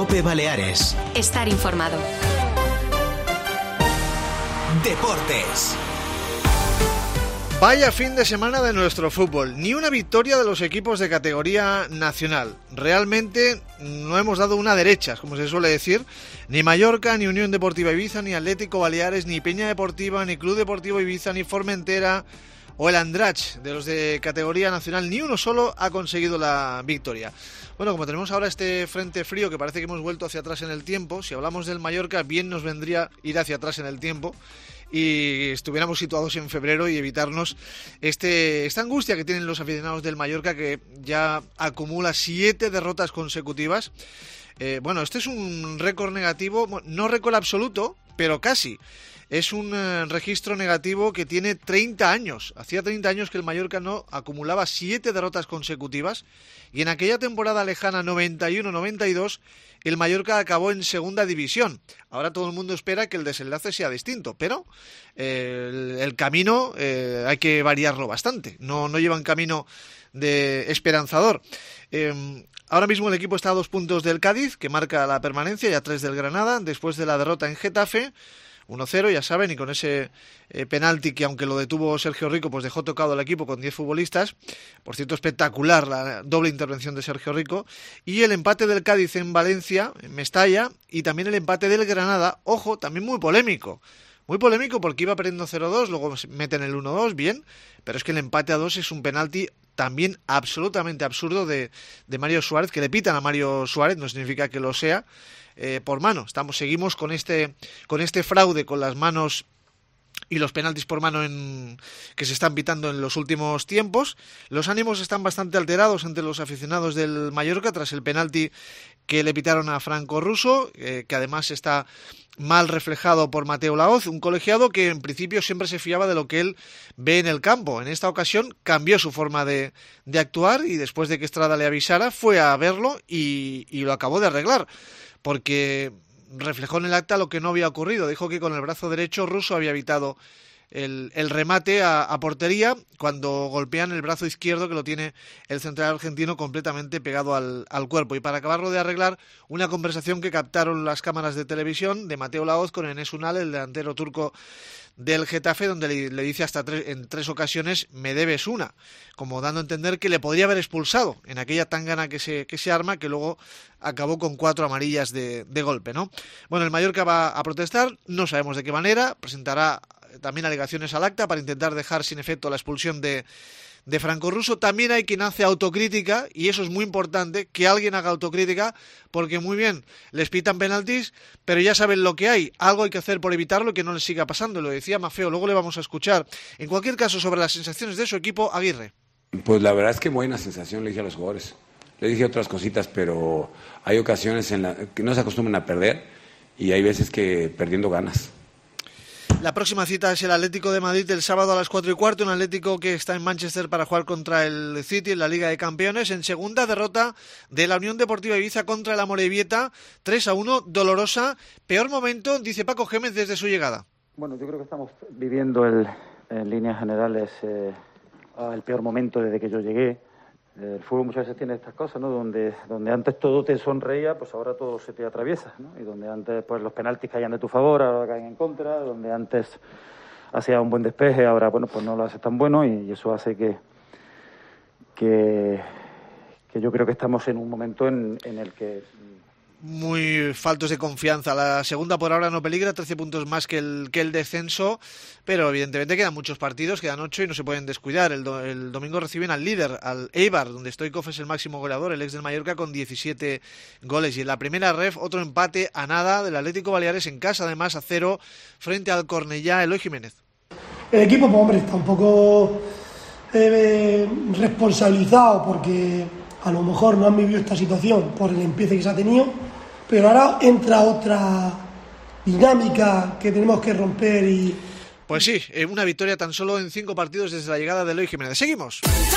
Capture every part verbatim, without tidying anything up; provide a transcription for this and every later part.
COPE Baleares. Estar informado. Deportes. Vaya fin de semana de nuestro fútbol. Ni una victoria de los equipos de categoría nacional. Realmente no hemos dado una derecha, como se suele decir. Ni Mallorca, ni Unión Deportiva Ibiza, ni Atlético Baleares, ni Peña Deportiva, ni Club Deportivo Ibiza, ni Formentera o el Andratx, de los de categoría nacional. Ni uno solo ha conseguido la victoria. Bueno, como tenemos ahora este frente frío que parece que hemos vuelto hacia atrás en el tiempo, si hablamos del Mallorca, bien nos vendría ir hacia atrás en el tiempo y estuviéramos situados en febrero y evitarnos este esta angustia que tienen los aficionados del Mallorca, que ya acumula siete derrotas consecutivas. Eh, bueno, este es un récord negativo, no récord absoluto, pero casi. Es un eh, registro negativo que tiene treinta años. Hacía treinta años que el Mallorca no acumulaba siete derrotas consecutivas, y en aquella temporada lejana noventa y uno noventa y dos el Mallorca acabó en segunda división. Ahora todo el mundo espera que el desenlace sea distinto, pero eh, el, el camino eh, hay que variarlo bastante. No, no lleva un camino de esperanzador. Eh, ahora mismo el equipo está a dos puntos del Cádiz, que marca la permanencia, y a tres del Granada, después de la derrota en Getafe. uno cero, ya saben, y con ese eh, penalti que, aunque lo detuvo Sergio Rico, pues dejó tocado al equipo con diez futbolistas. Por cierto, espectacular la doble intervención de Sergio Rico. Y el empate del Cádiz en Valencia, en Mestalla, y también el empate del Granada, ojo, también muy polémico. Muy polémico porque iba perdiendo cero dos, luego meten el uno dos, bien, pero es que el empate a dos es un penalti también absolutamente absurdo de, de Mario Suárez, que le pitan a Mario Suárez, no significa que lo sea, eh, por mano. Estamos, seguimos con este, con este fraude con las manos y los penaltis por mano en, que se están pitando en los últimos tiempos. Los ánimos están bastante alterados entre los aficionados del Mallorca tras el penalti que le pitaron a Franco Russo, eh, que además está mal reflejado por Mateo Laoz, un colegiado que en principio siempre se fiaba de lo que él ve en el campo. En esta ocasión cambió su forma de, de actuar, y después de que Estrada le avisara fue a verlo y, y lo acabó de arreglar, porque reflejó en el acta lo que no había ocurrido. Dijo que con el brazo derecho Russo había evitado el, el remate a, a portería cuando golpean el brazo izquierdo, que lo tiene el central argentino completamente pegado al, al cuerpo. Y para acabarlo de arreglar, una conversación que captaron las cámaras de televisión de Mateo Laoz con Enes Unal, el delantero turco del Getafe, donde le, le dice hasta tres, en tres ocasiones: me debes una, como dando a entender que le podría haber expulsado en aquella tangana que se, que se arma, que luego acabó con cuatro amarillas de, de golpe, ¿no? Bueno, el Mallorca va a protestar, no sabemos de qué manera, presentará también alegaciones al acta para intentar dejar sin efecto la expulsión de, de Franco Russo. También hay quien hace autocrítica, y eso es muy importante, que alguien haga autocrítica, porque muy bien, les pitan penaltis, pero ya saben lo que hay. Algo hay que hacer por evitarlo y que no les siga pasando. Lo decía Maffeo, luego le vamos a escuchar. En cualquier caso, sobre las sensaciones de su equipo, Aguirre. Pues la verdad es que buena sensación, le dije a los jugadores. Le dije otras cositas, pero hay ocasiones en las que no se acostumbran a perder, y hay veces que perdiendo ganas. La próxima cita es el Atlético de Madrid el sábado a las cuatro y cuarto, un Atlético que está en Manchester para jugar contra el City en la Liga de Campeones. En segunda, derrota de la Unión Deportiva Ibiza contra el Amorebieta, tres a uno, dolorosa. Peor momento, dice Paco Gémez, desde su llegada. Bueno, yo creo que estamos viviendo el, en líneas generales eh, el peor momento desde que yo llegué. El fútbol muchas veces tiene estas cosas, ¿no? Donde, donde antes todo te sonreía, pues ahora todo se te atraviesa, ¿no? Y donde antes pues los penaltis caían de tu favor, ahora caen en contra. Donde antes hacía un buen despeje, ahora bueno pues no lo hace tan bueno, y, y eso hace que, que que yo creo que estamos en un momento en, en el que muy faltos de confianza. La segunda por ahora no peligra, trece puntos más que el que el descenso, pero evidentemente quedan muchos partidos, quedan ocho y no se pueden descuidar. El, do, el domingo reciben al líder, al Eibar, donde Stoichkov es el máximo goleador, el ex del Mallorca, con diecisiete goles. Y en la primera ref, otro empate a nada del Atlético Baleares en casa, además a cero, frente al Cornellá. Eloy Jiménez. El equipo, pues, hombre, está un poco eh, responsabilizado, porque a lo mejor no han vivido esta situación por el empiece que se ha tenido, pero ahora entra otra dinámica que tenemos que romper. Y pues sí, una victoria tan solo en cinco partidos desde la llegada de Eloy Jiménez. Seguimos.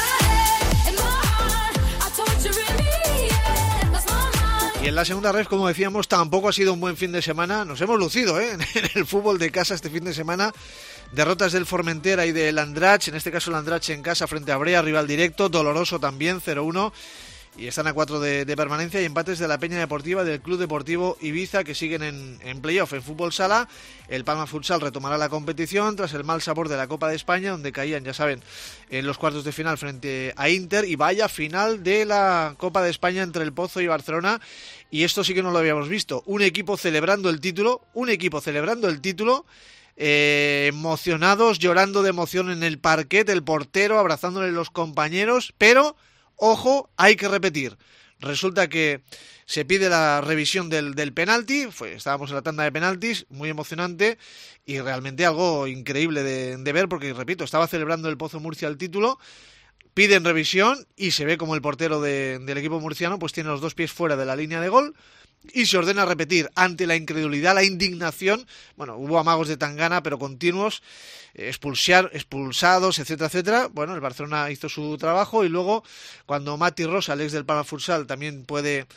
Y en la segunda ref, como decíamos, tampoco ha sido un buen fin de semana. Nos hemos lucido ¿eh? en el fútbol de casa este fin de semana. Derrotas del Formentera y del Andratx, en este caso el Andratx en casa frente a Brea, rival directo, doloroso también, cero uno. y están a cuatro de, de permanencia, y empates de la Peña Deportiva del Club Deportivo Ibiza, que siguen en, en playoff. En fútbol sala, el Palma Futsal retomará la competición tras el mal sabor de la Copa de España, donde caían, ya saben, en los cuartos de final frente a Inter, y vaya final de la Copa de España entre el Pozo y Barcelona, y esto sí que no lo habíamos visto. Un equipo celebrando el título, un equipo celebrando el título, eh, emocionados, llorando de emoción en el parquet, el portero abrazándole los compañeros, pero ojo, hay que repetir. Resulta que se pide la revisión del, del penalti. Fue, estábamos en la tanda de penaltis, muy emocionante y realmente algo increíble de, de ver, porque, repito, estaba celebrando el Pozo Murcia el título, piden revisión y se ve como el portero de, del equipo murciano pues tiene los dos pies fuera de la línea de gol y se ordena repetir. Ante la incredulidad, la indignación, bueno, hubo amagos de tangana, pero continuos, eh, expulsar, expulsados, etcétera, etcétera. Bueno, el Barcelona hizo su trabajo, y luego, cuando Mati Rosa, el ex del Palma Futsal, también puede,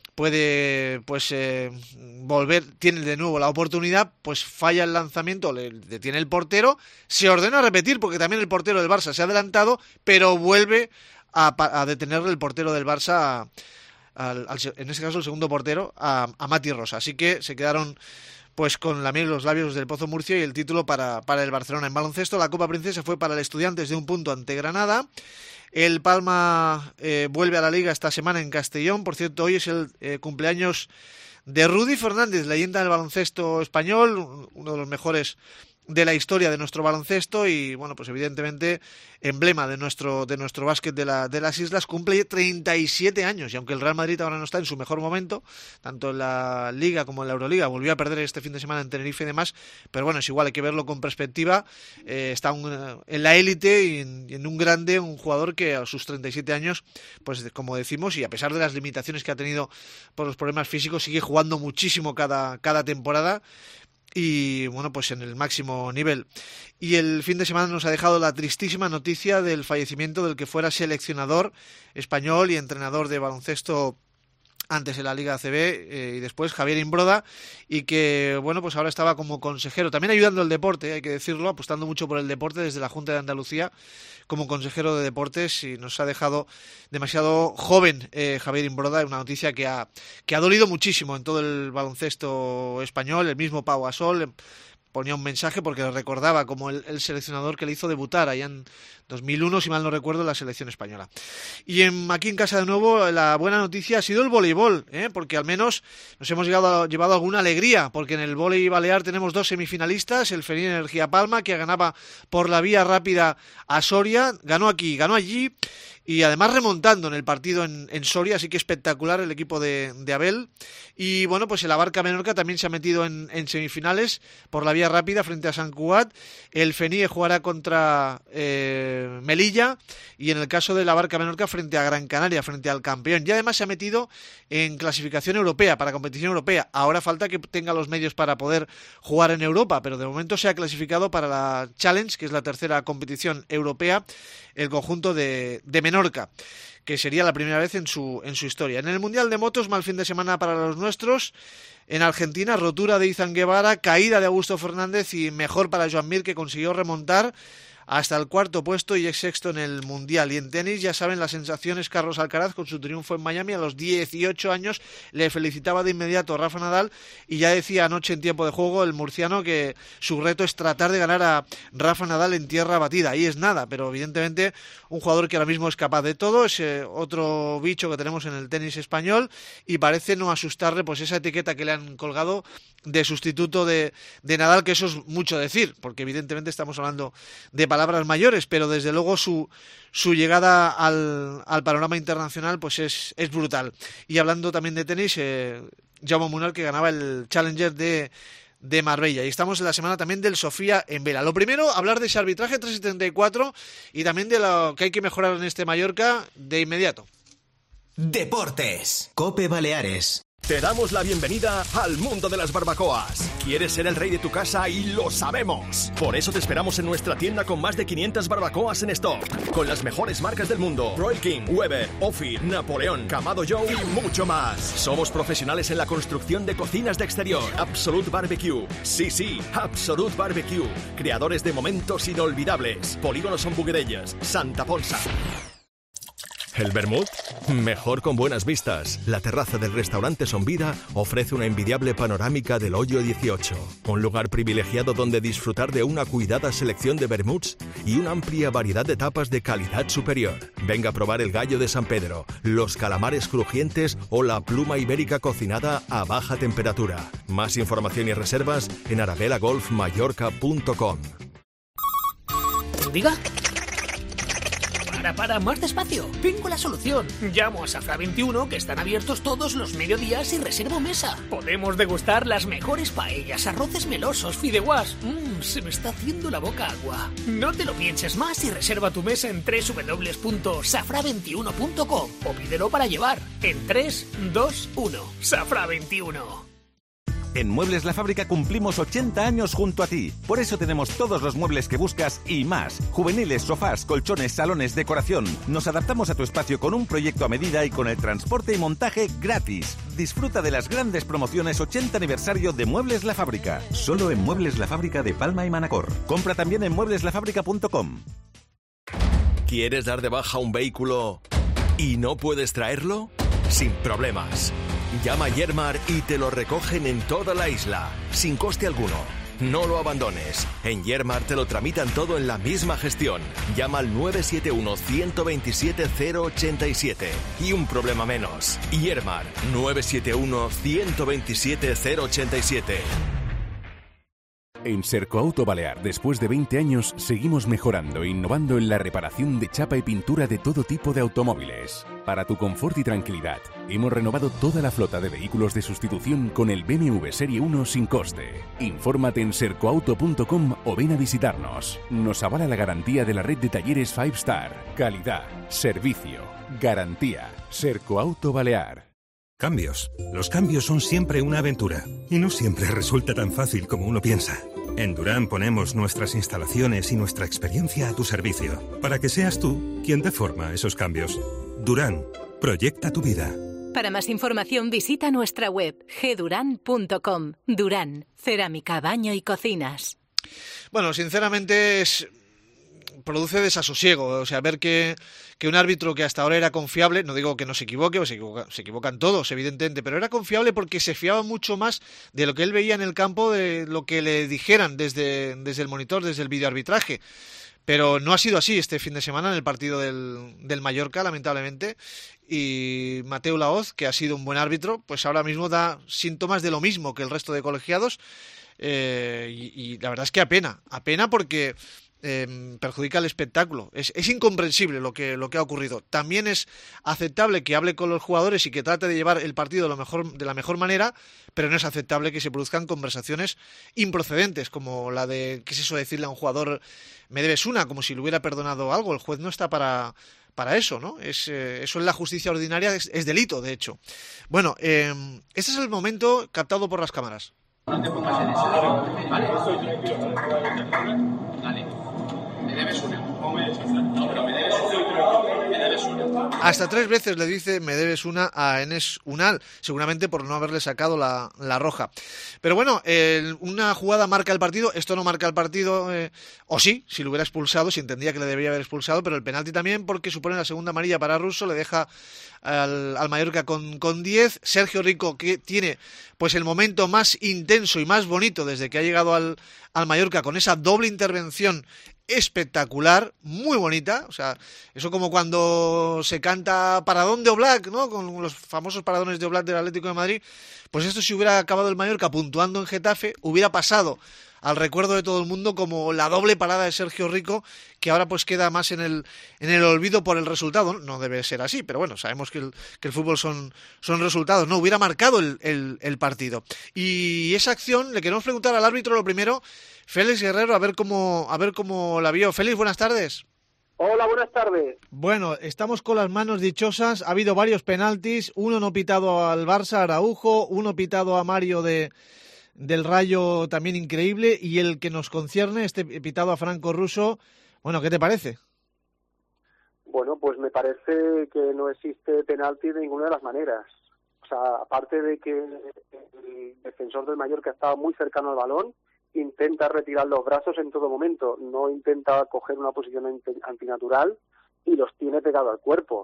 puede pues eh, volver, tiene de nuevo la oportunidad, pues falla el lanzamiento, le detiene el portero, se ordena repetir, porque también el portero del Barça se ha adelantado, pero vuelve a, a detenerle el portero del Barça a, Al, al, en este caso el segundo portero, a, a Mati Rosa. Así que se quedaron pues con la miel en los labios del Pozo Murcia y el título para, para el Barcelona. En baloncesto, la Copa Princesa fue para el Estudiantes de un punto ante Granada. El Palma eh, vuelve a la Liga esta semana en Castellón. Por cierto, hoy es el eh, cumpleaños de Rudy Fernández, leyenda del baloncesto español, uno de los mejores de la historia de nuestro baloncesto, y bueno, pues evidentemente emblema de nuestro de nuestro básquet de, la, de las islas. Cumple treinta y siete años, y aunque el Real Madrid ahora no está en su mejor momento, tanto en la Liga como en la Euroliga, volvió a perder este fin de semana en Tenerife y demás, pero bueno, es igual, hay que verlo con perspectiva. Eh, está un, en la élite y en, y en un grande, un jugador que a sus treinta y siete años, pues como decimos, y a pesar de las limitaciones que ha tenido por los problemas físicos, sigue jugando muchísimo cada, cada temporada, y bueno, pues en el máximo nivel. Y el fin de semana nos ha dejado la tristísima noticia del fallecimiento del que fuera seleccionador español y entrenador de baloncesto antes en la Liga A C B, eh, y después Javier Imbroda, y que bueno, pues ahora estaba como consejero, también ayudando al deporte, hay que decirlo, apostando mucho por el deporte desde la Junta de Andalucía como consejero de deportes, y nos ha dejado demasiado joven eh, Javier Imbroda. Una noticia que ha, que ha dolido muchísimo en todo el baloncesto español. El mismo Pau Gasol ponía un mensaje porque le recordaba como el, el seleccionador que le hizo debutar allá en dos mil uno, si mal no recuerdo, en la selección española. Y en, aquí en casa de nuevo, la buena noticia ha sido el voleibol, ¿eh? Porque al menos nos hemos llegado a, llevado alguna alegría, porque en el vóley balear tenemos dos semifinalistas, el Fení Energía Palma, que ganaba por la vía rápida a Soria, ganó aquí, ganó allí, y además remontando en el partido en, en Soria, así que espectacular el equipo de, de Abel. Y bueno, pues el Abarca Menorca también se ha metido en, en semifinales por la vía rápida frente a San Cugat. El Fení jugará contra eh, Melilla, y en el caso del Abarca Menorca frente a Gran Canaria, frente al campeón. Y además se ha metido en clasificación europea, para competición europea. Ahora falta que tenga los medios para poder jugar en Europa, pero de momento se ha clasificado para la Challenge, que es la tercera competición europea, el conjunto de, de Menorca, que sería la primera vez en su, en su historia. En el Mundial de Motos, mal fin de semana para los nuestros. En Argentina, rotura de Izan Guevara, caída de Augusto Fernández, y mejor para Joan Mir, que consiguió remontar hasta el cuarto puesto y es sexto en el Mundial. Y en tenis, ya saben las sensaciones, Carlos Alcaraz con su triunfo en Miami a los dieciocho años, le felicitaba de inmediato a Rafa Nadal, y ya decía anoche en tiempo de juego el murciano que su reto es tratar de ganar a Rafa Nadal en tierra batida. Ahí es nada, pero evidentemente un jugador que ahora mismo es capaz de todo, es eh, otro bicho que tenemos en el tenis español, y parece no asustarle pues esa etiqueta que le han colgado de sustituto de, de Nadal, que eso es mucho decir, porque evidentemente estamos hablando de palabras mayores, pero desde luego su, su llegada al, al panorama internacional pues es, es brutal. Y hablando también de tenis, eh, Jaume Munar, que ganaba el Challenger de, de Marbella. Y estamos en la semana también del Sofía en vela. Lo primero, hablar de ese arbitraje tres setenta y cuatro y también de lo que hay que mejorar en este Mallorca de inmediato. Deportes. COPE Baleares. Te damos la bienvenida al mundo de las barbacoas. ¿Quieres ser el rey de tu casa? Y lo sabemos. Por eso te esperamos en nuestra tienda con más de quinientas barbacoas en stock, con las mejores marcas del mundo: Royal King, Weber, Ophir, Napoleón, Kamado Joe y mucho más. Somos profesionales en la construcción de cocinas de exterior. Absolute Barbecue. Sí, sí, Absolute Barbecue. Creadores de momentos inolvidables. Polígono Son Buguerellas, Santa Ponsa. ¿El vermut? Mejor con buenas vistas. La terraza del restaurante Son Vida ofrece una envidiable panorámica del Hoyo dieciocho. Un lugar privilegiado donde disfrutar de una cuidada selección de vermuts y una amplia variedad de tapas de calidad superior. Venga a probar el gallo de San Pedro, los calamares crujientes o la pluma ibérica cocinada a baja temperatura. Más información y reservas en arabella golf mallorca punto com. ¿Diga? Para, para, más despacio. Tengo la solución. Llamo a Safra veintiuno, que están abiertos todos los mediodías, y reservo mesa. Podemos degustar las mejores paellas, arroces melosos, fideuás. Mmm, se me está haciendo la boca agua. No te lo pienses más y reserva tu mesa en doble u doble u doble u punto safra veintiuno punto com o pídelo para llevar en tres, dos, uno. Safra veintiuno. En Muebles La Fábrica cumplimos ochenta años junto a ti. Por eso tenemos todos los muebles que buscas y más. Juveniles, sofás, colchones, salones, decoración. Nos adaptamos a tu espacio con un proyecto a medida y con el transporte y montaje gratis. Disfruta de las grandes promociones ochenta aniversario de Muebles La Fábrica. Solo en Muebles La Fábrica de Palma y Manacor. Compra también en muebles la fábrica punto com. ¿Quieres dar de baja un vehículo y no puedes traerlo? Sin problemas. Llama a Yermar y te lo recogen en toda la isla, sin coste alguno. No lo abandones. En Yermar te lo tramitan todo en la misma gestión. Llama al nueve siete uno, uno dos siete, cero ocho siete y un problema menos. Yermar, nueve siete uno, uno dos siete, cero ocho siete. En Sercoauto Balear, después de veinte años, seguimos mejorando e innovando en la reparación de chapa y pintura de todo tipo de automóviles. Para tu confort y tranquilidad, hemos renovado toda la flota de vehículos de sustitución con el B M W Serie uno sin coste. Infórmate en sercoauto punto com o ven a visitarnos. Nos avala la garantía de la red de talleres cinco Star. Calidad, servicio, garantía. Sercoauto Balear. Cambios. Los cambios son siempre una aventura y no siempre resulta tan fácil como uno piensa. En Durán ponemos nuestras instalaciones y nuestra experiencia a tu servicio para que seas tú quien te forma esos cambios. Durán, proyecta tu vida. Para más información visita nuestra web ge durán punto com. Durán, cerámica, baño y cocinas. Bueno, sinceramente es... produce desasosiego, o sea, ver que, que un árbitro que hasta ahora era confiable, no digo que no se equivoque, se, equivoca, se equivocan todos, evidentemente, pero era confiable porque se fiaba mucho más de lo que él veía en el campo, de lo que le dijeran desde, desde el monitor, desde el videoarbitraje. Pero no ha sido así este fin de semana en el partido del, del Mallorca, lamentablemente, y Mateu Laoz, que ha sido un buen árbitro, pues ahora mismo da síntomas de lo mismo que el resto de colegiados, eh, y, y la verdad es que apena, apena porque... Eh, perjudica el espectáculo. Es, es incomprensible lo que, lo que ha ocurrido. También es aceptable que hable con los jugadores y que trate de llevar el partido de, lo mejor, de la mejor manera, pero no es aceptable que se produzcan conversaciones improcedentes, como la de, ¿qué es eso de decirle a un jugador me debes una? Como si le hubiera perdonado algo. El juez no está para, para eso, ¿no? Es, eh, eso en la justicia ordinaria es, es delito, de hecho. Bueno, eh, este es el momento captado por las cámaras. No te pongas en ese, ¿vale? Dale. Me debes una. No, pero me debes una. Me debes una. Hasta tres veces le dice me debes una a Enes Unal, seguramente por no haberle sacado la, la roja. Pero bueno, eh, una jugada marca el partido, esto no marca el partido, eh, o sí, si lo hubiera expulsado, si entendía que le debería haber expulsado, pero el penalti también porque supone la segunda amarilla para Russo, le deja al, al Mallorca con, con diez. Sergio Rico, que tiene pues el momento más intenso y más bonito desde que ha llegado al, al Mallorca, con esa doble intervención espectacular, muy bonita, o sea, eso como cuando se canta Paradón de Oblak, ¿no? Con los famosos paradones de Oblak del Atlético de Madrid, pues esto, si hubiera acabado el Mallorca puntuando en Getafe, hubiera pasado al recuerdo de todo el mundo como la doble parada de Sergio Rico, que ahora pues queda más en el en el olvido por el resultado. No debe ser así, pero bueno, sabemos que el, que el fútbol son, son resultados. No, hubiera marcado el, el, el partido. Y esa acción, le queremos preguntar al árbitro lo primero, Félix Guerrero, a ver cómo, a ver cómo la vio. Félix, buenas tardes. Hola, buenas tardes. Bueno, estamos con las manos dichosas. Ha habido varios penaltis, uno no pitado al Barça, Araujo, uno pitado a Mario de del Rayo, también increíble, y el que nos concierne, este pitado a Franco Russo. Bueno, ¿qué te parece? Bueno, pues me parece que no existe penalti de ninguna de las maneras. O sea, aparte de que el defensor del Mallorca estaba muy cercano al balón, intenta retirar los brazos en todo momento, no intenta coger una posición antinatural y los tiene pegado al cuerpo. O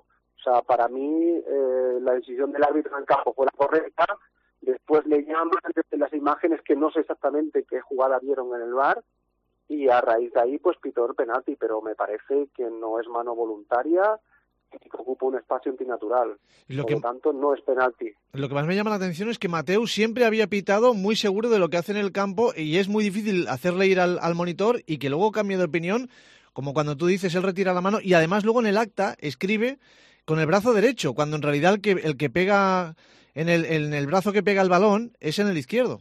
sea, para mí eh, la decisión del árbitro en el campo fue la correcta. Después le llaman desde las imágenes que no sé exactamente qué jugada vieron en el V A R y a raíz de ahí pues pitó el penalti, pero me parece que no es mano voluntaria y que ocupa un espacio antinatural. Lo Por que... lo tanto, no es penalti. Lo que más me llama la atención es que Mateu siempre había pitado muy seguro de lo que hace en el campo y es muy difícil hacerle ir al, al monitor y que luego cambie de opinión, como cuando tú dices él retira la mano y además luego en el acta escribe con el brazo derecho, cuando en realidad el que, el que pega en el, en el brazo que pega el balón es en el izquierdo.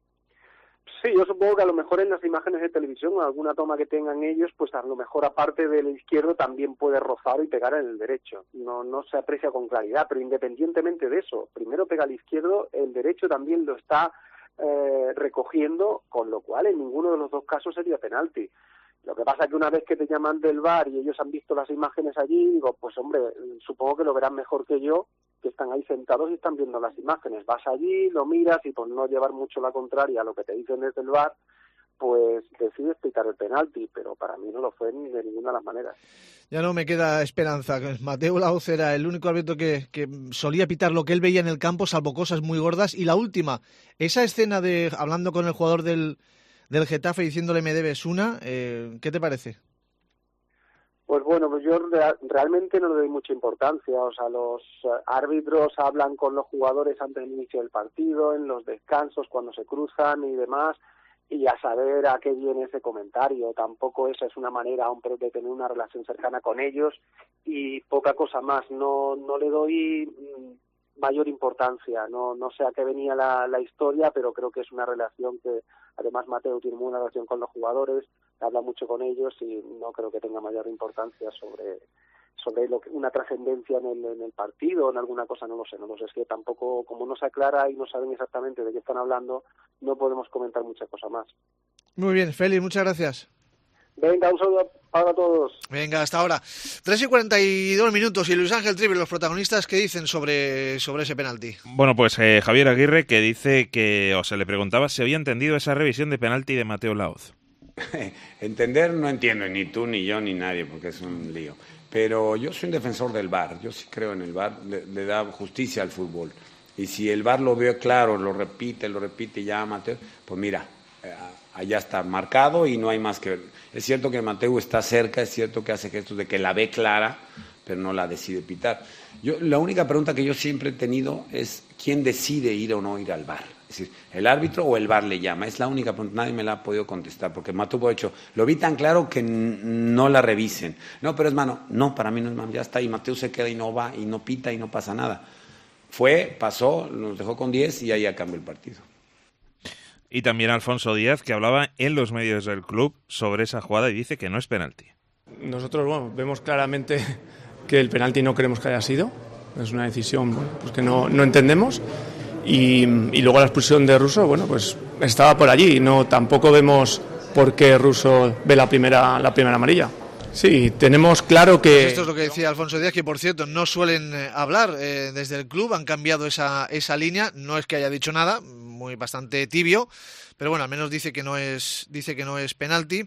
Sí, yo supongo que a lo mejor en las imágenes de televisión o alguna toma que tengan ellos, pues a lo mejor aparte del izquierdo también puede rozar y pegar en el derecho. No no se aprecia con claridad, pero independientemente de eso, primero pega al izquierdo, el derecho también lo está eh, recogiendo, con lo cual en ninguno de los dos casos sería penalti. Lo que pasa es que una vez que te llaman del V A R y ellos han visto las imágenes allí, digo, pues hombre, supongo que lo verán mejor que yo, que están ahí sentados y están viendo las imágenes. Vas allí, lo miras y por no llevar mucho la contraria a lo que te dicen desde el V A R, pues decides pitar el penalti, pero para mí no lo fue ni de ninguna de las maneras. Ya no me queda esperanza. Mateu Laoz era el único árbitro que, que solía pitar lo que él veía en el campo, salvo cosas muy gordas. Y la última, esa escena de hablando con el jugador del, del Getafe diciéndole me debes una, eh, ¿qué te parece? Pues bueno, pues yo real, realmente no le doy mucha importancia. O sea, los uh, árbitros hablan con los jugadores antes del inicio del partido, en los descansos, cuando se cruzan y demás, y a saber a qué viene ese comentario. Tampoco esa es una manera, hombre, de tener una relación cercana con ellos y poca cosa más. No no le doy mmm, mayor importancia. No no sé a qué venía la, la historia, pero creo que es una relación que, además, Mateu tiene muy buena relación con los jugadores, habla mucho con ellos y no creo que tenga mayor importancia sobre sobre lo que, una trascendencia en el, en el partido o en alguna cosa, no lo sé, no lo sé, es que tampoco, como no se aclara y no saben exactamente de qué están hablando, no podemos comentar mucha cosa más. Muy bien, Félix, muchas gracias. Venga, un saludo para todos. Venga, hasta ahora. tres y cuarenta y dos minutos y Luis Ángel Trivi, los protagonistas, ¿qué dicen sobre, sobre ese penalti? Bueno, pues eh, Javier Aguirre, que dice que, o se le preguntaba si había entendido esa revisión de penalti de Mateu Laoz. Entender no entiendo, ni tú, ni yo, ni nadie, porque es un lío. Pero yo soy un defensor del V A R, yo sí creo en el V A R, le, le da justicia al fútbol. Y si el V A R lo ve claro, lo repite, lo repite ya Mateu, pues mira, eh, allá está marcado y no hay más que ver. Es cierto que Mateu está cerca, es cierto que hace gestos de que la ve clara, pero no la decide pitar. Yo, la única pregunta que yo siempre he tenido es ¿quién decide ir o no ir al V A R? Es decir, ¿el árbitro o el V A R le llama? Es la única pregunta, nadie me la ha podido contestar, porque Mateu ha dicho, lo vi tan claro que n- no la revisen. No, pero es mano. No, para mí no es mano, ya está, y Mateu se queda y no va, y no pita y no pasa nada. Fue, pasó, nos dejó con diez y ahí ya cambió el partido. Y también Alfonso Díaz, que hablaba en los medios del club sobre esa jugada y dice que no es penalti. Nosotros, bueno, vemos claramente que el penalti no creemos que haya sido. Es una decisión, bueno, pues que no, no entendemos. Y, y luego la expulsión de Russo, bueno, pues estaba por allí. No, tampoco vemos por qué Russo ve la primera, la primera amarilla. Sí, tenemos claro que... Pues esto es lo que decía Alfonso Díaz, que por cierto no suelen eh, hablar eh, desde el club, han cambiado esa, esa línea, no es que haya dicho nada, muy bastante tibio, pero bueno, al menos dice que no es dice que no es penalti.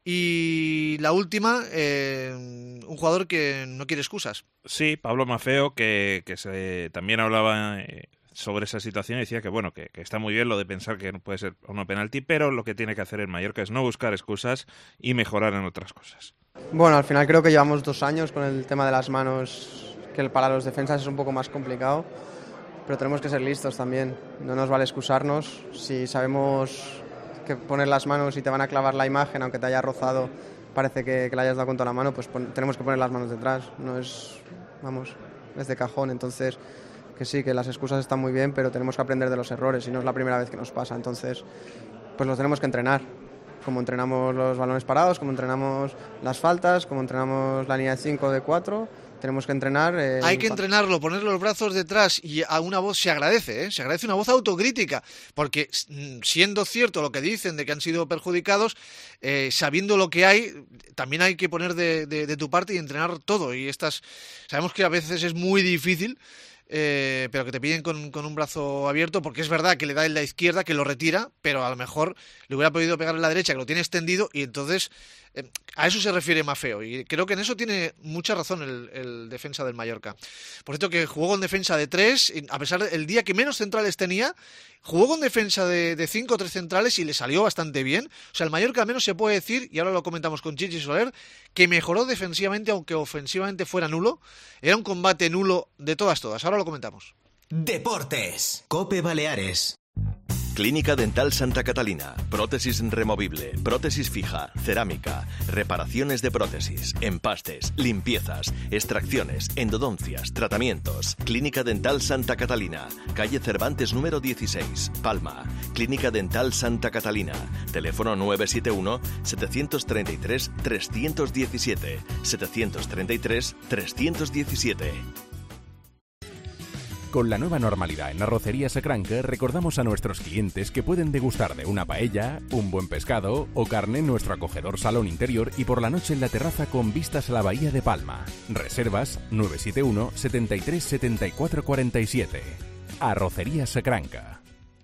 Y la última, eh, un jugador que no quiere excusas. Sí, Pablo Maffeo, que, que se, también hablaba eh, sobre esa situación y decía que bueno, que, que está muy bien lo de pensar que no puede ser o no penalti, pero lo que tiene que hacer el Mallorca es no buscar excusas y mejorar en otras cosas. Bueno, al final creo que llevamos dos años con el tema de las manos, que para los defensas es un poco más complicado, pero tenemos que ser listos también. No nos vale excusarnos. Si sabemos que poner las manos y te van a clavar la imagen, aunque te haya rozado, parece que, que le hayas dado con toda la mano, pues pon, tenemos que poner las manos detrás. No es, vamos, es de cajón. Entonces, que sí, que las excusas están muy bien, pero tenemos que aprender de los errores y no es la primera vez que nos pasa. Entonces, pues los tenemos que entrenar. Como entrenamos los balones parados, como entrenamos las faltas, como entrenamos la línea de cinco, de cuatro, tenemos que entrenar... Eh, Hay que entrenarlo, poner los brazos detrás y a una voz se agradece, ¿eh? Se agradece una voz autocrítica, porque siendo cierto lo que dicen de que han sido perjudicados, eh, sabiendo lo que hay, también hay que poner de, de, de tu parte y entrenar todo. Y estas, sabemos que a veces es muy difícil, Eh, pero que te piden con, con un brazo abierto, porque es verdad que le da en la izquierda, que lo retira, pero a lo mejor le hubiera podido pegar en la derecha, que lo tiene extendido, y entonces Eh, a eso se refiere Maffeo, y creo que en eso tiene mucha razón el, el defensa del Mallorca. Por cierto, que jugó con defensa de tres, a pesar del día que menos centrales tenía, jugó con defensa de, de cinco o tres centrales y le salió bastante bien. O sea, el Mallorca al menos se puede decir, y ahora lo comentamos con Chichi Soler, que mejoró defensivamente, aunque ofensivamente fuera nulo. Era un combate nulo de todas, todas. Ahora lo comentamos. Deportes. COPE Baleares. Clínica Dental Santa Catalina. Prótesis removible, prótesis fija, cerámica, reparaciones de prótesis, empastes, limpiezas, extracciones, endodoncias, tratamientos. Clínica Dental Santa Catalina. Calle Cervantes número dieciséis, Palma. Clínica Dental Santa Catalina. Teléfono nueve siete uno, siete tres tres, tres uno siete, siete tres tres, tres uno siete. Con la nueva normalidad en Arrocería Sacranca, recordamos a nuestros clientes que pueden degustar de una paella, un buen pescado o carne en nuestro acogedor salón interior y por la noche en la terraza con vistas a la bahía de Palma. Reservas nueve siete uno, siete tres, siete cuatro cuatro siete. Arrocería Sacranca.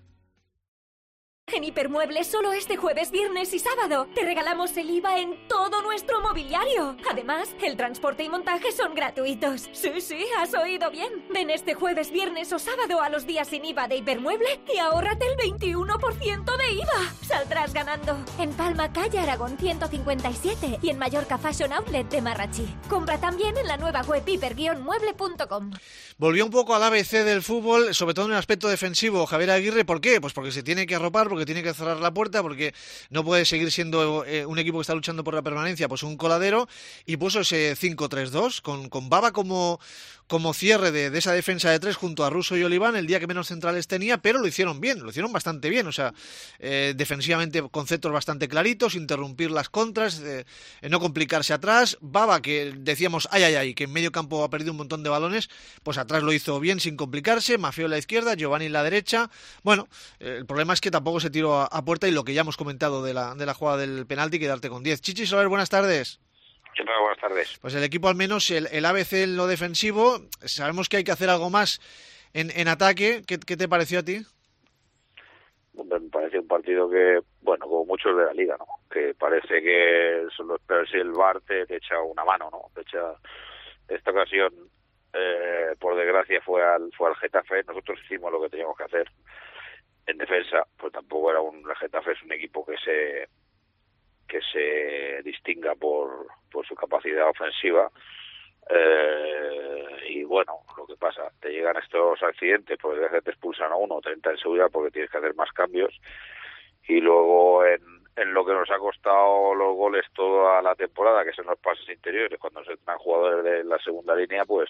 En Hipermuebles solo este jueves, viernes y sábado te regalamos el I V A en todo nuestro mobiliario. Además, el transporte y montaje son gratuitos. Sí, sí, has oído bien. Ven este jueves, viernes o sábado a los días sin I V A de Hipermueble y ahórrate el veintiuno por ciento de I V A. Saldrás ganando. En Palma, calle Aragón ciento cincuenta y siete y en Mallorca Fashion Outlet de Marrachí. Compra también en la nueva web hiper guion mueble punto com. Volvió un poco al A B C del fútbol, sobre todo en el aspecto defensivo, Javier Aguirre. ¿Por qué? Pues porque se tiene que arropar, porque tiene que cerrar la puerta, porque no puede seguir siendo eh, un equipo que está luchando por la permanencia, pues un coladero, y puso ese cinco tres dos, con, con Baba como, como cierre de, de esa defensa de tres junto a Russo y Oliván, el día que menos centrales tenía, pero lo hicieron bien, lo hicieron bastante bien, o sea, eh, defensivamente conceptos bastante claritos, interrumpir las contras, eh, no complicarse atrás. Baba, que decíamos, ay, ay, ay, que en medio campo ha perdido un montón de balones, pues atrás lo hizo bien sin complicarse. Maffeo en la izquierda, Giovanni en la derecha. Bueno, eh, el problema es que tampoco se tiró a, a puerta, y lo que ya hemos comentado de la, de la jugada del penalti, quedarte con diez. Chichi Soler, buenas tardes. ¿Qué tal? Buenas tardes. Pues el equipo, al menos el, el A B C en lo defensivo, sabemos que hay que hacer algo más en, en ataque. ¿Qué, ¿Qué te pareció a ti? Me parece un partido que, bueno, como muchos de la Liga, ¿no? Que parece que solo si el V A R te, te echa una mano, ¿no? Te echa... Esta ocasión, eh, por desgracia, fue al fue al Getafe. Nosotros hicimos lo que teníamos que hacer en defensa, pues tampoco era un... El Getafe es un equipo que se que se distinga por, por su capacidad ofensiva. Eh, y bueno, lo que pasa, te llegan estos accidentes, porque te expulsan a uno, treinta en seguridad porque tienes que hacer más cambios, y luego en, en lo que nos ha costado los goles toda la temporada, que son los pases interiores, cuando se entran jugadores de la segunda línea, pues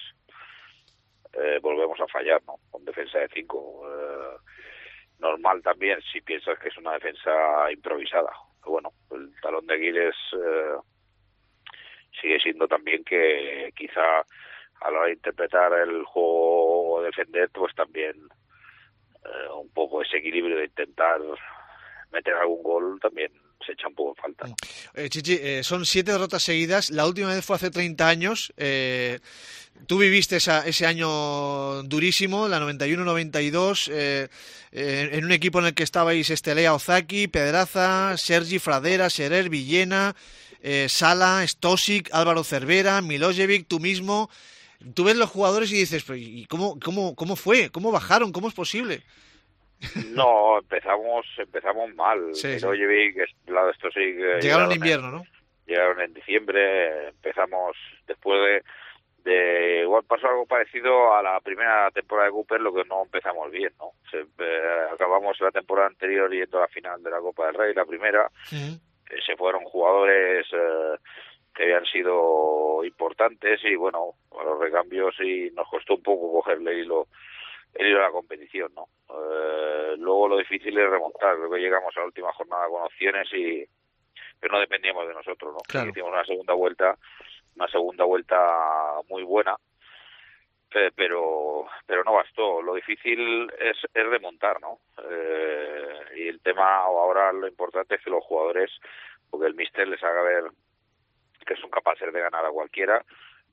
eh, volvemos a fallar, ¿no? Con defensa de cinco. Eh, normal también si piensas que es una defensa improvisada. Bueno, el talón de Aquiles eh, sigue siendo también que quizá a la hora de interpretar el juego o defender, pues también eh, un poco ese equilibrio de intentar meter algún gol también se echa un poco en falta, ¿no? Eh, Chichi, eh, son siete derrotas seguidas. La última vez fue hace treinta años. Eh, tú viviste esa, ese año durísimo, la noventa y uno noventa y dos, eh, eh, en un equipo en el que estabais Estelea, Ozaki, Pedraza, Sergi, Fradera, Serer, Villena, eh, Sala, Stosic, Álvaro Cervera, Milojevic, tú mismo. Tú ves los jugadores y dices, ¿y cómo, cómo, cómo fue? ¿Cómo bajaron? ¿Cómo es posible? No, empezamos empezamos mal. Sí, Milojevic, sí. La de Stosic, eh, llegaron, llegaron en invierno, en, ¿no? Llegaron en diciembre, empezamos después de, de... Igual pasó algo parecido a la primera temporada de Cooper, lo que no empezamos bien, ¿no? Se, eh, acabamos la temporada anterior yendo a la final de la Copa del Rey, la primera. Sí. Eh, se fueron jugadores eh, que habían sido importantes y, bueno, a los recambios, y nos costó un poco cogerle hilo el hilo de la competición, ¿no? Eh, luego lo difícil es remontar. Creo que llegamos a la última jornada con opciones y pero no dependíamos de nosotros, ¿no? Claro. Hicimos una segunda vuelta, una segunda vuelta muy buena, eh, pero pero no bastó. Lo difícil es, es remontar, ¿no? Eh, y el tema ahora, lo importante es que los jugadores, porque el míster les haga ver que son capaces de ganar a cualquiera,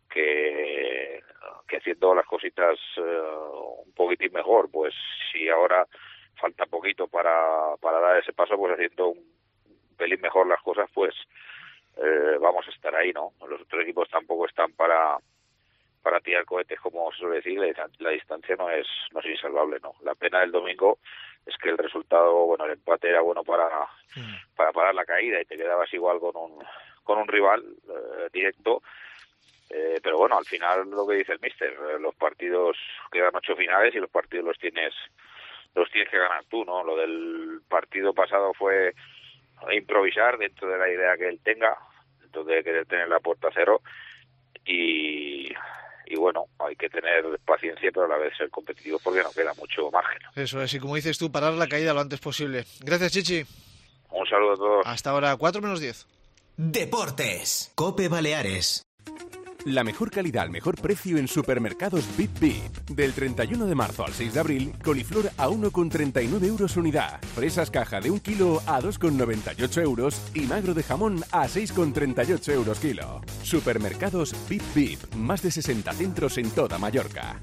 que, que haciendo las cositas uh, un poquitín mejor, pues si ahora falta poquito para, para dar ese paso, pues haciendo un pelín mejor las cosas, pues eh, vamos a estar ahí, ¿no? Los otros equipos tampoco están para para tirar cohetes, como se suele decir. La, la distancia no es no es insalvable, ¿no? La pena del domingo es que el resultado, bueno, el empate era bueno para mm. para parar la caída y te quedabas igual con un con un rival eh, directo. Eh, pero bueno, al final lo que dice el míster, eh, los partidos quedan ocho finales y los partidos los tienes los tienes que ganar tú, ¿no? Lo del partido pasado fue improvisar dentro de la idea que él tenga, dentro de querer tener la puerta cero y, y bueno, hay que tener paciencia pero a la vez ser competitivos porque no queda mucho margen. Eso es, y como dices tú, parar la caída lo antes posible. Gracias, Chichi. Un saludo a todos. Hasta ahora, cuatro menos diez. Deportes. COPE Baleares. La mejor calidad al mejor precio en supermercados Bip Bip. Del treinta y uno de marzo al seis de abril, coliflor a uno con treinta y nueve euros unidad. Fresas caja de un kilo a dos con noventa y ocho euros y magro de jamón a seis con treinta y ocho euros kilo. Supermercados Bip Bip. Más de sesenta centros en toda Mallorca.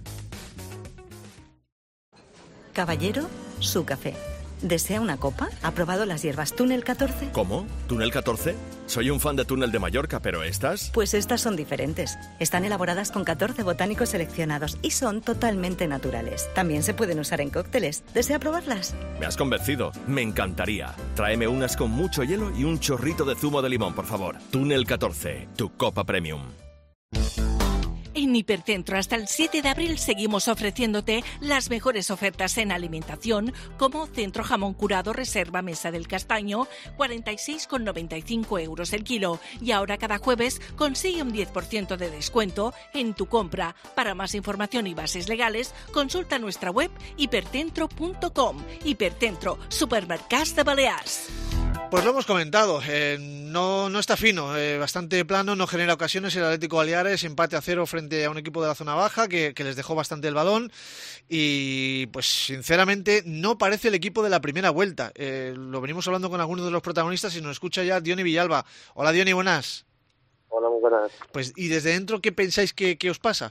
Caballero, su café. ¿Desea una copa? ¿Ha probado las hierbas Túnel catorce? ¿Cómo? ¿Túnel catorce? Soy un fan de Túnel de Mallorca, pero ¿estas? Pues estas son diferentes. Están elaboradas con catorce botánicos seleccionados y son totalmente naturales. También se pueden usar en cócteles. ¿Desea probarlas? Me has convencido. Me encantaría. Tráeme unas con mucho hielo y un chorrito de zumo de limón, por favor. Túnel catorce, tu copa premium. En Hipercentro hasta el siete de abril seguimos ofreciéndote las mejores ofertas en alimentación, como centro jamón curado reserva Mesa del Castaño, cuarenta y seis con noventa y cinco euros el kilo. Y ahora cada jueves consigue un diez por ciento de descuento en tu compra. Para más información y bases legales, consulta nuestra web hipercentro punto com. Hipercentro, supermercados de Balears. Pues lo hemos comentado, eh, no, no está fino, eh, bastante plano, no genera ocasiones el Atlético Baleares, empate a cero frente a un equipo de la zona baja que, que les dejó bastante el balón y pues sinceramente no parece el equipo de la primera vuelta. Eh, lo venimos hablando con algunos de los protagonistas y nos escucha ya Diony Villalba. Hola Diony, buenas. Hola, muy buenas. Pues y desde dentro, ¿qué pensáis que, que os pasa?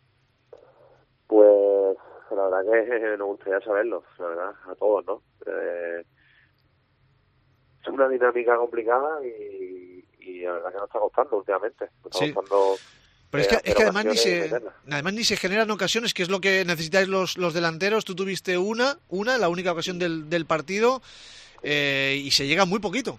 Pues la verdad que nos gustaría saberlo, la verdad, a todos, ¿no? Eh, Es una dinámica complicada y, y la verdad que nos está costando últimamente. Nos está sí. costando, Pero eh, es que, es que además, ni se, meterla. además ni se generan ocasiones, que es lo que necesitáis los, los delanteros. Tú tuviste una, una la única ocasión del, del partido, eh, y se llega muy poquito.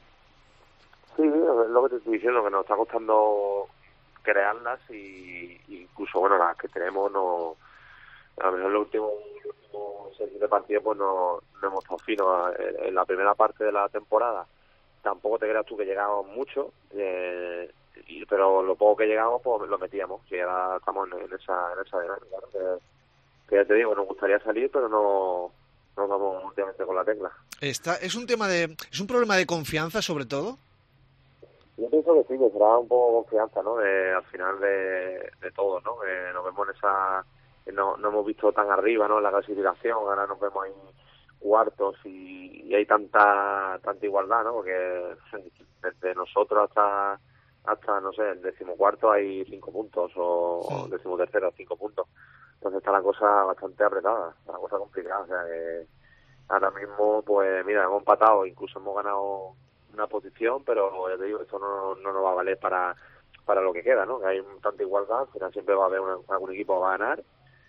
Sí, es lo que te estoy diciendo, que nos está costando crearlas y, y incluso, bueno, las que tenemos, no, a lo mejor en los últimos seis siete partidos pues no, no hemos estado finos. En, en la primera parte de la temporada tampoco te creas tú que llegamos mucho, eh, y, pero lo poco que llegamos pues lo metíamos y ahora estamos en, en esa en esa dinámica, ¿no? que, que ya te digo, nos gustaría salir pero no no vamos últimamente con la tecla. Está, es un tema de es un problema de confianza sobre todo. Yo pienso que sí, que será un poco confianza, ¿no? De, al final de, de todo, ¿no? Eh, nos vemos en esa No, no hemos visto tan arriba, ¿no? En la clasificación, ahora nos vemos ahí cuartos y, y hay tanta tanta igualdad, ¿no? Porque desde nosotros hasta hasta no sé, el decimocuarto hay cinco puntos o, sí. o el decimotercero cinco puntos. Entonces está la cosa bastante apretada, la cosa complicada, o sea que ahora mismo pues mira, hemos empatado, incluso hemos ganado una posición, pero ya te digo, esto no, no nos va a valer para para lo que queda, ¿no? Que hay tanta igualdad, al final siempre va a haber una, algún equipo que va a ganar.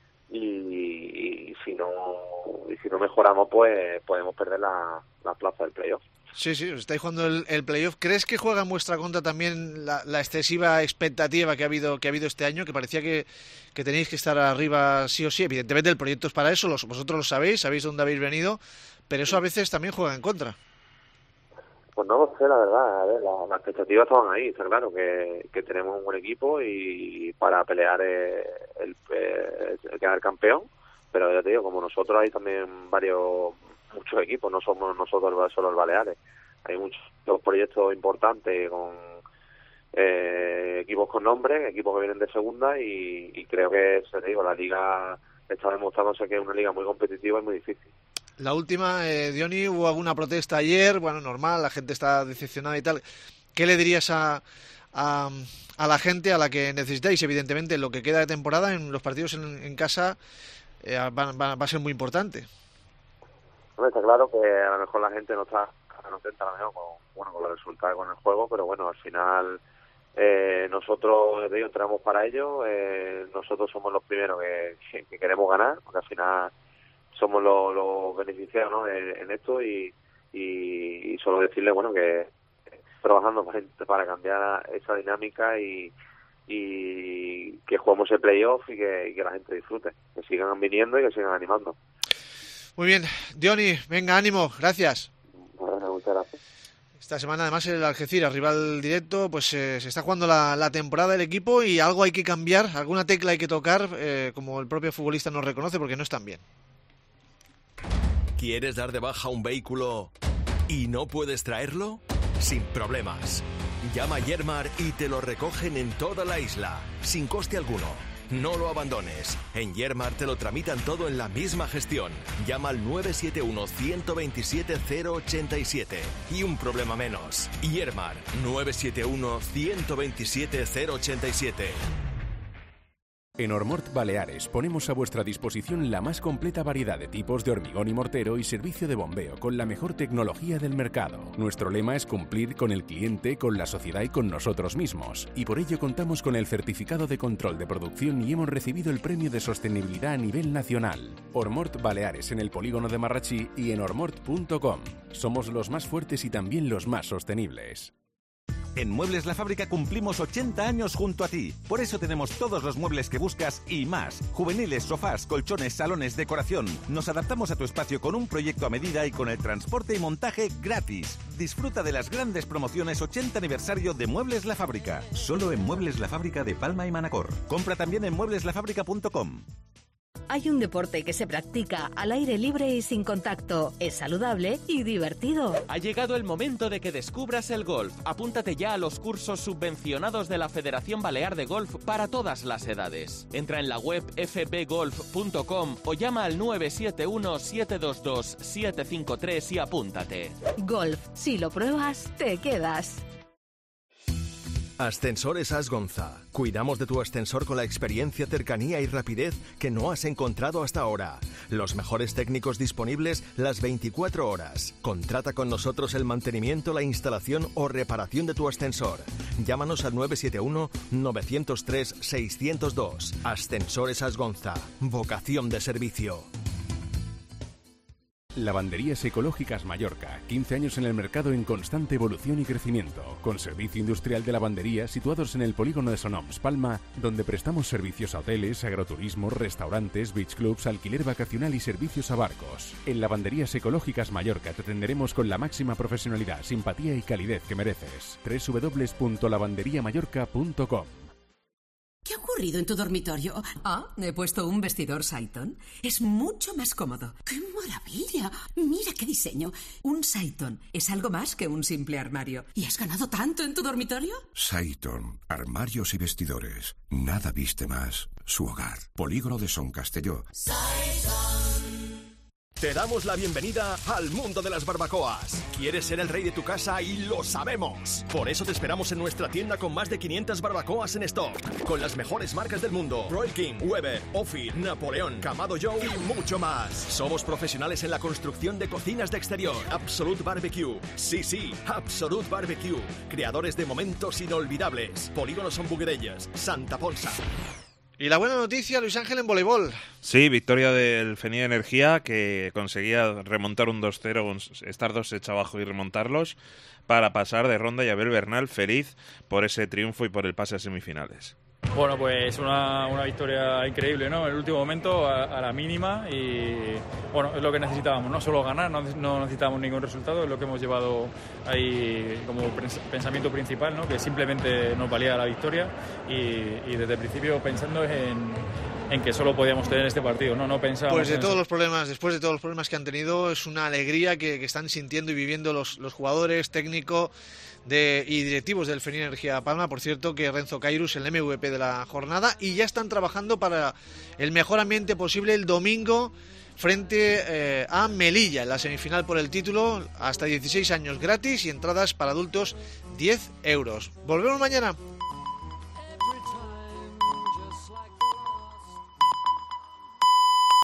Y, y si no y si no mejoramos pues podemos perder la, la plaza del playoff. Sí, sí, os estáis jugando el, el playoff. ¿Crees que juega en vuestra contra también la, la excesiva expectativa que ha habido que ha habido este año? Que parecía que, que tenéis que estar arriba sí o sí. Evidentemente el proyecto es para eso, los, vosotros lo sabéis, sabéis dónde habéis venido, pero eso a veces también juega en contra. Pues no lo sé, la verdad. A ver, las la expectativas estaban ahí, está claro que, que tenemos un buen equipo y para pelear el, el, el quedar campeón, pero ya te digo, como nosotros hay también varios, muchos equipos, no somos nosotros solo el Baleares, hay muchos proyectos importantes con eh, equipos con nombre, equipos que vienen de segunda y, y creo que, te digo, la liga está demostrándose que es una liga muy competitiva y muy difícil. La última, eh, Diony, hubo alguna protesta ayer, bueno, normal, la gente está decepcionada y tal. ¿Qué le dirías a, a, a la gente a la que necesitáis? Evidentemente, lo que queda de temporada en los partidos en, en casa eh, va, va, va a ser muy importante. Bueno, está claro que a lo mejor la gente no está no tenta a lo mejor con, bueno, con los resultados, con el juego, pero bueno, al final eh, nosotros de ello entramos para ello, eh, nosotros somos los primeros que, que queremos ganar, porque al final somos los, los beneficiados, ¿no? en, en esto y, y, y solo decirle, bueno, que trabajando para, para cambiar esa dinámica y, y que juguemos el playoff y que, y que la gente disfrute, que sigan viniendo y que sigan animando. Muy bien, Diony, venga, ánimo, gracias. Bueno, muchas gracias. Esta semana además el Algeciras, rival directo, pues eh, se está jugando la, la temporada del equipo y algo hay que cambiar, alguna tecla hay que tocar, eh, como el propio futbolista nos reconoce, porque no están bien. ¿Quieres dar de baja un vehículo y no puedes traerlo? Sin problemas. Llama a Yermar y te lo recogen en toda la isla, sin coste alguno. No lo abandones. En Yermar te lo tramitan todo en la misma gestión. Llama al nueve siete uno, uno dos siete, cero ocho siete y un problema menos. Yermar, nueve siete uno, uno dos siete, cero ocho siete. En Ormort Baleares ponemos a vuestra disposición la más completa variedad de tipos de hormigón y mortero y servicio de bombeo con la mejor tecnología del mercado. Nuestro lema es cumplir con el cliente, con la sociedad y con nosotros mismos. Y por ello contamos con el certificado de control de producción y hemos recibido el premio de sostenibilidad a nivel nacional. Ormort Baleares en el polígono de Marrachí y en ormort punto com. Somos los más fuertes y también los más sostenibles. En Muebles La Fábrica cumplimos ochenta años junto a ti. Por eso tenemos todos los muebles que buscas y más. Juveniles, sofás, colchones, salones, decoración. Nos adaptamos a tu espacio con un proyecto a medida y con el transporte y montaje gratis. Disfruta de las grandes promociones ochenta aniversario de Muebles La Fábrica. Solo en Muebles La Fábrica de Palma y Manacor. Compra también en muebles la fábrica punto com. Hay un deporte que se practica al aire libre y sin contacto. Es saludable y divertido. Ha llegado el momento de que descubras el golf. Apúntate ya a los cursos subvencionados de la Federación Balear de Golf para todas las edades. Entra en la web f b golf punto com o llama al nueve siete uno, siete dos dos, siete cinco tres y apúntate. Golf, si lo pruebas, te quedas. Ascensores Asgonza. Cuidamos de tu ascensor con la experiencia, cercanía y rapidez que no has encontrado hasta ahora. Los mejores técnicos disponibles las veinticuatro horas. Contrata con nosotros el mantenimiento, la instalación o reparación de tu ascensor. Llámanos al nueve siete uno, nueve cero tres, seis cero dos. Ascensores Asgonza. Vocación de servicio. Lavanderías Ecológicas Mallorca, quince años en el mercado en constante evolución y crecimiento, con servicio industrial de lavandería situados en el polígono de Sonoms, Palma, donde prestamos servicios a hoteles, agroturismo, restaurantes, beach clubs, alquiler vacacional y servicios a barcos. En Lavanderías Ecológicas Mallorca te atenderemos con la máxima profesionalidad, simpatía y calidez que mereces. doble u doble u doble u punto lavandería mallorca punto com. ¿Qué ha ocurrido en tu dormitorio? Ah, he puesto un vestidor Saiton. Es mucho más cómodo. ¡Qué maravilla! Mira qué diseño. Un Saiton es algo más que un simple armario. ¿Y has ganado tanto en tu dormitorio? Saiton, armarios y vestidores. Nada viste más. Su hogar. Polígono de Son Castelló. Te damos la bienvenida al mundo de las barbacoas. ¿Quieres ser el rey de tu casa? Y lo sabemos. Por eso te esperamos en nuestra tienda con más de quinientas barbacoas en stock. Con las mejores marcas del mundo. Broil King, Weber, Ophir, Napoleón, Kamado Joe y mucho más. Somos profesionales en la construcción de cocinas de exterior. Absolute Barbecue. Sí, sí, Absolute Barbecue. Creadores de momentos inolvidables. Polígonos Son Buguerellas, Santa Ponsa. Y la buena noticia, Luis Ángel, en voleibol. Sí, victoria del Fenía Energía, que conseguía remontar un dos cero, estar dos hechos abajo y remontarlos, para pasar de ronda, y Abel Bernal feliz por ese triunfo y por el pase a semifinales. Bueno, pues una, una victoria increíble, ¿no? En el último momento, a, a la mínima, y bueno, es lo que necesitábamos, no solo ganar, no, no necesitábamos ningún resultado, es lo que hemos llevado ahí como pensamiento principal, ¿no? Que simplemente nos valía la victoria, y, y desde el principio pensando en, en que solo podíamos tener este partido, ¿no? No pensábamos Pues de en todos eso. los problemas, después de todos los problemas que han tenido, es una alegría que, que están sintiendo y viviendo los, los jugadores, técnico de, y directivos del Fenía Energía Palma. Por cierto, que Renzo Cairus, el M V P de la jornada, y ya están trabajando para el mejor ambiente posible el domingo frente eh, a Melilla en la semifinal por el título. Hasta dieciséis años gratis y entradas para adultos diez euros. Volvemos mañana.